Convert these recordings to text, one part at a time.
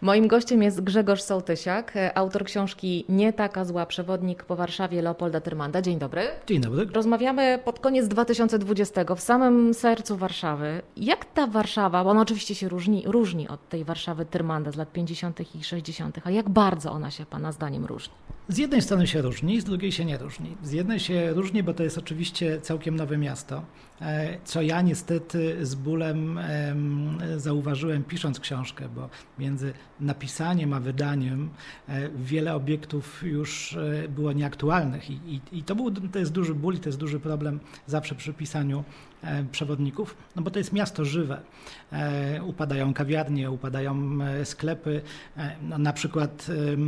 Moim gościem jest Grzegorz Sołtysiak, autor książki Nie taka zła, przewodnik po Warszawie Leopolda Tyrmanda. Dzień dobry. Dzień dobry. Rozmawiamy pod koniec 2020, w samym sercu Warszawy. Jak ta Warszawa, bo ona oczywiście się różni od tej Warszawy Tyrmanda z lat 50. i 60., a jak bardzo ona się Pana zdaniem różni? Z jednej strony się różni, z drugiej się nie różni. Z jednej się różni, bo to jest oczywiście całkiem nowe miasto, co ja niestety z bólem zauważyłem pisząc książkę, bo między napisaniem a wydaniem wiele obiektów już było nieaktualnych i to jest duży ból i to jest duży problem zawsze przy pisaniu przewodników, no bo to jest miasto żywe. Upadają kawiarnie, upadają sklepy, no na przykład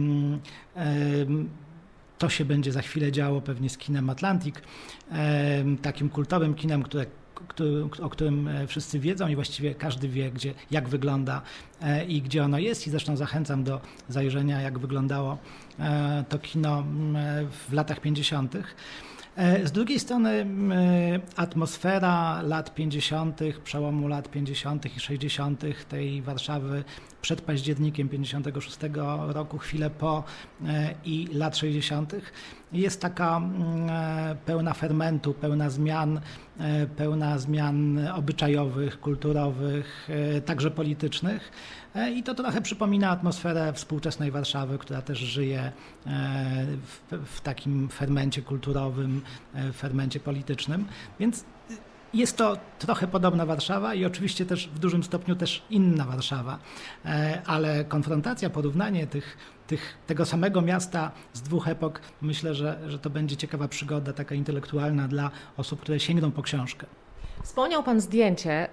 to się będzie za chwilę działo pewnie z kinem Atlantic, takim kultowym kinem, o którym wszyscy wiedzą i właściwie każdy wie, jak wygląda i gdzie ono jest. I zresztą zachęcam do zajrzenia, jak wyglądało to kino w latach 50. Z drugiej strony atmosfera lat 50., przełomu lat 50. i 60. tej Warszawy przed październikiem 56 roku, chwilę po i lat 60. jest taka pełna fermentu, pełna zmian obyczajowych, kulturowych, także politycznych. I to trochę przypomina atmosferę współczesnej Warszawy, która też żyje w takim fermencie kulturowym, fermencie politycznym. Więc jest to trochę podobna Warszawa i oczywiście też w dużym stopniu też inna Warszawa, ale konfrontacja, porównanie tego samego miasta z dwóch epok, myślę, że to będzie ciekawa przygoda, taka intelektualna dla osób, które sięgną po książkę. Wspomniał Pan zdjęcie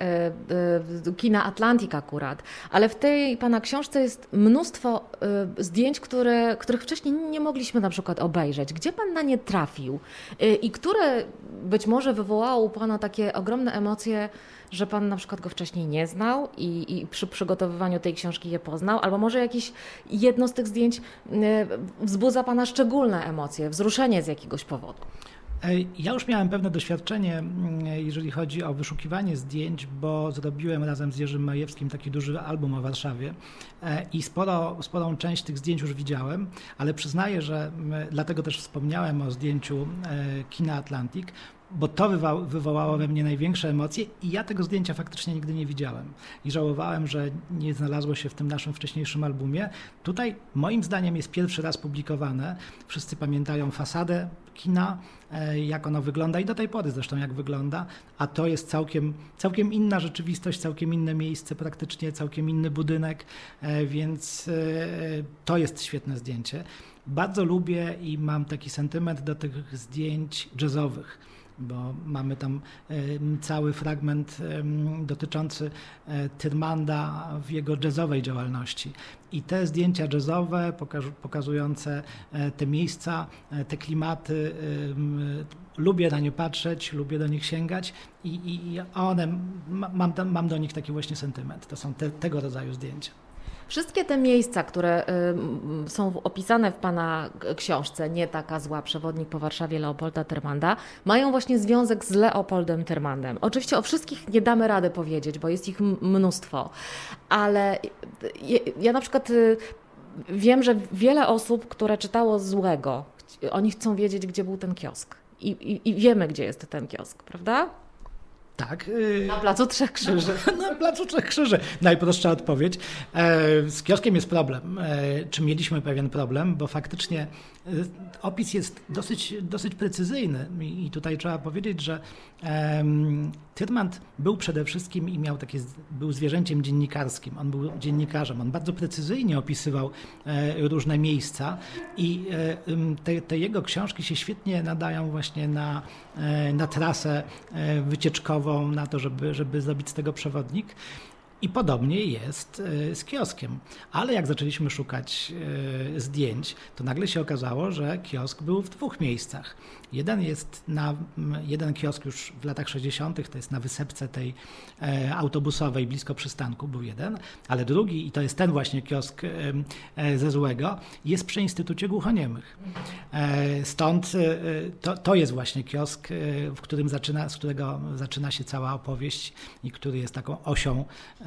kina Atlantic akurat, ale w tej Pana książce jest mnóstwo zdjęć, których wcześniej nie mogliśmy na przykład obejrzeć. Gdzie Pan na nie trafił i które być może wywołało u Pana takie ogromne emocje, że Pan na przykład go wcześniej nie znał i przy przygotowywaniu tej książki je poznał, albo może jakieś jedno z tych zdjęć wzbudza Pana szczególne emocje, wzruszenie z jakiegoś powodu? Ja już miałem pewne doświadczenie, jeżeli chodzi o wyszukiwanie zdjęć, bo zrobiłem razem z Jerzym Majewskim taki duży album o Warszawie i sporą część tych zdjęć już widziałem, ale przyznaję, że dlatego też wspomniałem o zdjęciu kina Atlantic, bo to wywołało we mnie największe emocje i ja tego zdjęcia faktycznie nigdy nie widziałem. I żałowałem, że nie znalazło się w tym naszym wcześniejszym albumie. Tutaj moim zdaniem jest pierwszy raz publikowane. Wszyscy pamiętają fasadę kina, jak ono wygląda i do tej pory zresztą jak wygląda, a to jest całkiem inna rzeczywistość, całkiem inne miejsce, praktycznie całkiem inny budynek, więc to jest świetne zdjęcie. Bardzo lubię i mam taki sentyment do tych zdjęć jazzowych, bo mamy tam cały fragment dotyczący Tyrmanda w jego jazzowej działalności. I te zdjęcia jazzowe pokazujące te miejsca, te klimaty, lubię na nie patrzeć, lubię do nich sięgać i one, mam do nich taki właśnie sentyment. To są tego rodzaju zdjęcia. Wszystkie te miejsca, które są opisane w Pana książce, Nie taka zła, przewodnik po Warszawie Leopolda Tyrmanda, mają właśnie związek z Leopoldem Tyrmandem. Oczywiście o wszystkich nie damy rady powiedzieć, bo jest ich mnóstwo, ale ja na przykład wiem, że wiele osób, które czytało Złego, oni chcą wiedzieć, gdzie był ten kiosk i wiemy, gdzie jest ten kiosk, prawda? Tak. Na Placu Trzech Krzyży. Na Placu Trzech Krzyży. Najprostsza odpowiedź. Z kioskiem jest problem. Czy mieliśmy pewien problem, bo faktycznie opis jest dosyć precyzyjny i tutaj trzeba powiedzieć, że Tyrmand był przede wszystkim i był zwierzęciem dziennikarskim. On był dziennikarzem. On bardzo precyzyjnie opisywał różne miejsca i te jego książki się świetnie nadają właśnie na trasę wycieczkową, na to, żeby zrobić z tego przewodnik. I podobnie jest z kioskiem. Ale jak zaczęliśmy szukać zdjęć, to nagle się okazało, że kiosk był w dwóch miejscach. Jeden kiosk już w latach 60., to jest na wysepce tej autobusowej blisko przystanku, był jeden, ale drugi, i to jest ten właśnie kiosk ze Złego, jest przy Instytucie Głuchoniemych. Stąd to jest właśnie kiosk, z którego zaczyna się cała opowieść i który jest taką osią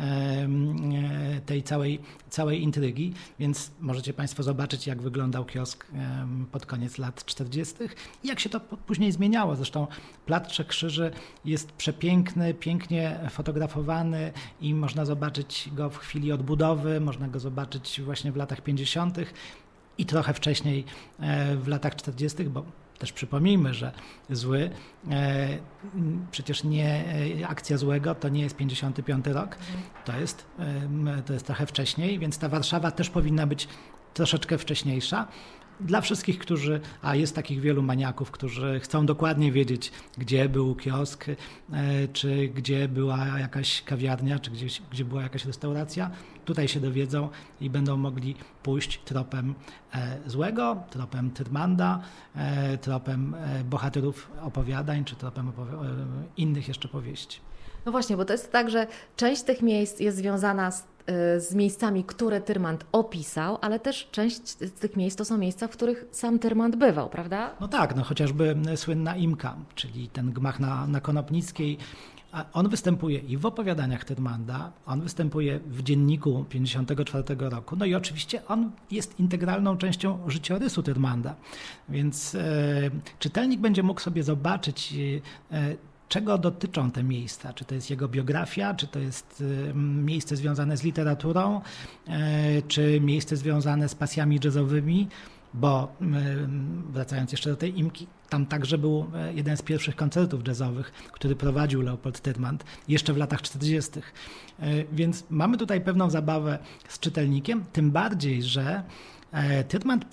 tej całej intrygi, więc możecie Państwo zobaczyć, jak wyglądał kiosk pod koniec lat 40. i jak się to później zmieniało. Zresztą Plac Trzech Krzyży jest przepiękny, pięknie fotografowany i można zobaczyć go w chwili odbudowy, można go zobaczyć właśnie w latach 50. i trochę wcześniej w latach 40., bo też przypomnijmy, że zły, przecież nie akcja złego to nie jest 55 rok, to jest trochę wcześniej, więc ta Warszawa też powinna być troszeczkę wcześniejsza. Dla wszystkich, a jest takich wielu maniaków, którzy chcą dokładnie wiedzieć, gdzie był kiosk, czy gdzie była jakaś kawiarnia, czy gdzie była jakaś restauracja, tutaj się dowiedzą i będą mogli pójść tropem złego, tropem Tyrmanda, tropem bohaterów opowiadań, czy tropem innych jeszcze powieści. No właśnie, bo to jest tak, że część tych miejsc jest związana z miejscami, które Tyrmand opisał, ale też część z tych miejsc to są miejsca, w których sam Tyrmand bywał, prawda? No tak, chociażby słynna Imka, czyli ten gmach na Konopnickiej. On występuje i w opowiadaniach Tyrmanda, on występuje w dzienniku 54 roku, no i oczywiście on jest integralną częścią życiorysu Tyrmanda, więc czytelnik będzie mógł sobie zobaczyć, czego dotyczą te miejsca. Czy to jest jego biografia, czy to jest miejsce związane z literaturą, czy miejsce związane z pasjami jazzowymi, bo wracając jeszcze do tej Imki, tam także był jeden z pierwszych koncertów jazzowych, który prowadził Leopold Tyrmand jeszcze w latach 40. Więc mamy tutaj pewną zabawę z czytelnikiem, tym bardziej, że Tyrmand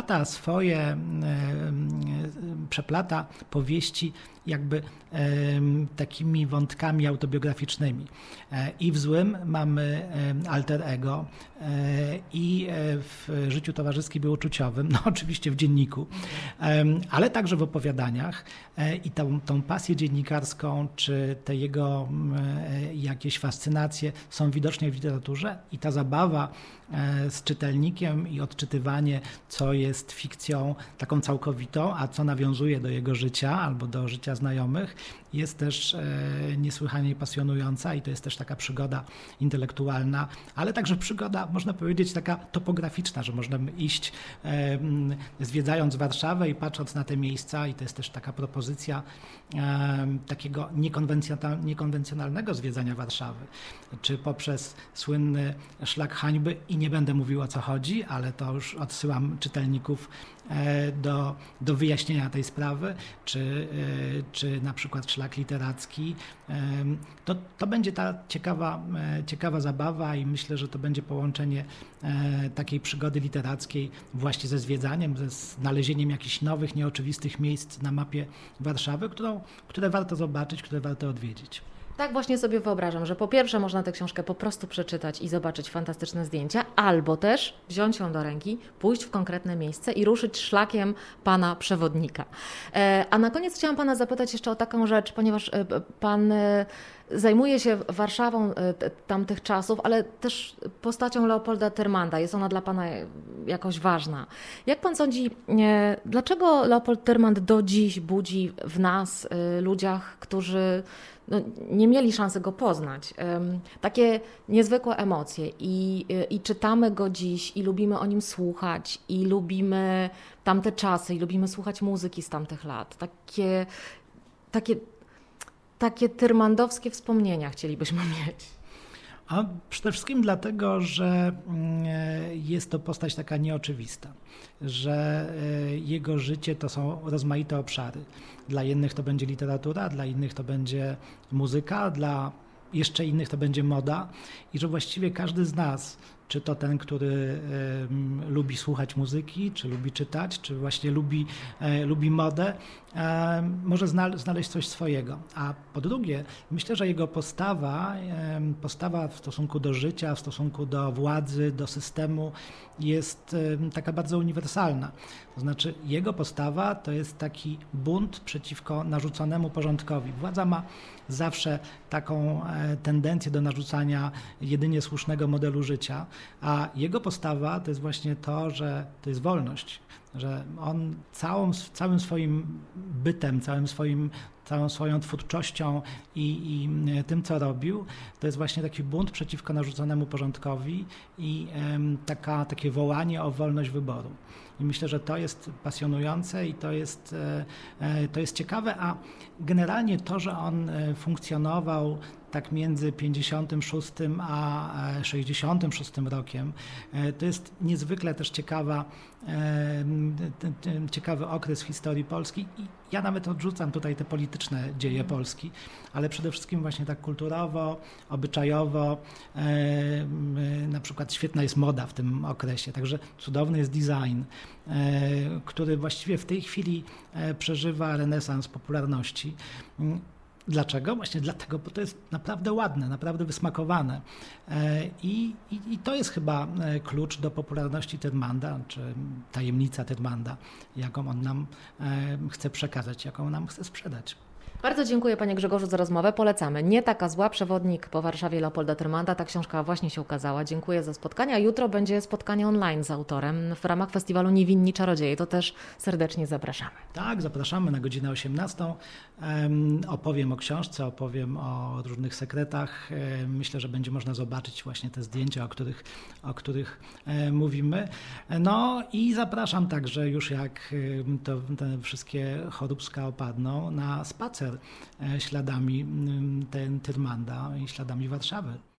przeplata powieści jakby takimi wątkami autobiograficznymi. I w Złym mamy alter ego, i w życiu towarzyskim i uczuciowym, no oczywiście w dzienniku, ale także w opowiadaniach i tą pasję dziennikarską, czy te jego jakieś fascynacje są widoczne w literaturze i ta zabawa z czytelnikiem i odczytywanie, co jest fikcją taką całkowitą, a co nawiązuje do jego życia albo do życia znajomych, jest też niesłychanie pasjonująca i to jest też taka przygoda intelektualna, ale także przygoda, można powiedzieć, taka topograficzna, że można iść zwiedzając Warszawę i patrząc na te miejsca i to jest też taka propozycja takiego niekonwencjonalnego zwiedzania Warszawy, czy poprzez słynny Szlak Hańby i nie będę mówił, o co chodzi, ale to już odsyłam czytelników do wyjaśnienia tej sprawy, czy na przykład Szlak Literacki. To będzie ta ciekawa zabawa i myślę, że to będzie połączenie takiej przygody literackiej właśnie ze zwiedzaniem, ze znalezieniem jakichś nowych, nieoczywistych miejsc na mapie Warszawy, które warto zobaczyć, które warto odwiedzić. Tak właśnie sobie wyobrażam, że po pierwsze można tę książkę po prostu przeczytać i zobaczyć fantastyczne zdjęcia, albo też wziąć ją do ręki, pójść w konkretne miejsce i ruszyć szlakiem pana przewodnika. A na koniec chciałam pana zapytać jeszcze o taką rzecz, ponieważ pan zajmuje się Warszawą tamtych czasów, ale też postacią Leopolda Tyrmanda. Jest ona dla pana jakoś ważna. Jak pan sądzi, dlaczego Leopold Tyrmand do dziś budzi w nas, ludziach, którzy nie mieli szansy go poznać, takie niezwykłe emocje i czytamy go dziś i lubimy o nim słuchać i lubimy tamte czasy i lubimy słuchać muzyki z tamtych lat. Takie tyrmandowskie wspomnienia chcielibyśmy mieć. A przede wszystkim dlatego, że jest to postać taka nieoczywista, że jego życie to są rozmaite obszary. Dla jednych to będzie literatura, dla innych to będzie muzyka, dla jeszcze innych to będzie moda i że właściwie każdy z nas, czy to ten, który lubi słuchać muzyki, czy lubi czytać, czy właśnie lubi modę, może znaleźć coś swojego. A po drugie, myślę, że jego postawa w stosunku do życia, w stosunku do władzy, do systemu jest taka bardzo uniwersalna. To znaczy jego postawa to jest taki bunt przeciwko narzuconemu porządkowi. Władza ma zawsze taką tendencję do narzucania jedynie słusznego modelu życia. A jego postawa to jest właśnie to, że to jest wolność, że on całym swoim bytem, całą swoją twórczością i tym, co robił, to jest właśnie taki bunt przeciwko narzuconemu porządkowi i takie wołanie o wolność wyboru. I myślę, że to jest pasjonujące i to jest ciekawe, a generalnie to, że on funkcjonował tak między 56 a 66 rokiem, to jest niezwykle też ciekawy okres w historii Polski i ja nawet odrzucam tutaj te polityczne dzieje Polski, ale przede wszystkim właśnie tak kulturowo, obyczajowo, na przykład świetna jest moda w tym okresie, także cudowny jest design, który właściwie w tej chwili przeżywa renesans popularności. Dlaczego? Właśnie dlatego, bo to jest naprawdę ładne, naprawdę wysmakowane. I to jest chyba klucz do popularności Tyrmanda, czy tajemnica Tyrmanda, jaką on nam chce przekazać, jaką nam chce sprzedać. Bardzo dziękuję Panie Grzegorzu za rozmowę. Polecamy. Nie taka zła. Przewodnik po Warszawie Leopolda Tyrmanda. Ta książka właśnie się ukazała. Dziękuję za spotkanie. A jutro będzie spotkanie online z autorem w ramach festiwalu Niewinni Czarodzieje. To też serdecznie zapraszamy. Tak, zapraszamy na godzinę 18. Opowiem o książce, opowiem o różnych sekretach. Myślę, że będzie można zobaczyć właśnie te zdjęcia, o których mówimy. No i zapraszam także już jak te wszystkie choróbska opadną na spacer śladami Tyrmanda i śladami Warszawy.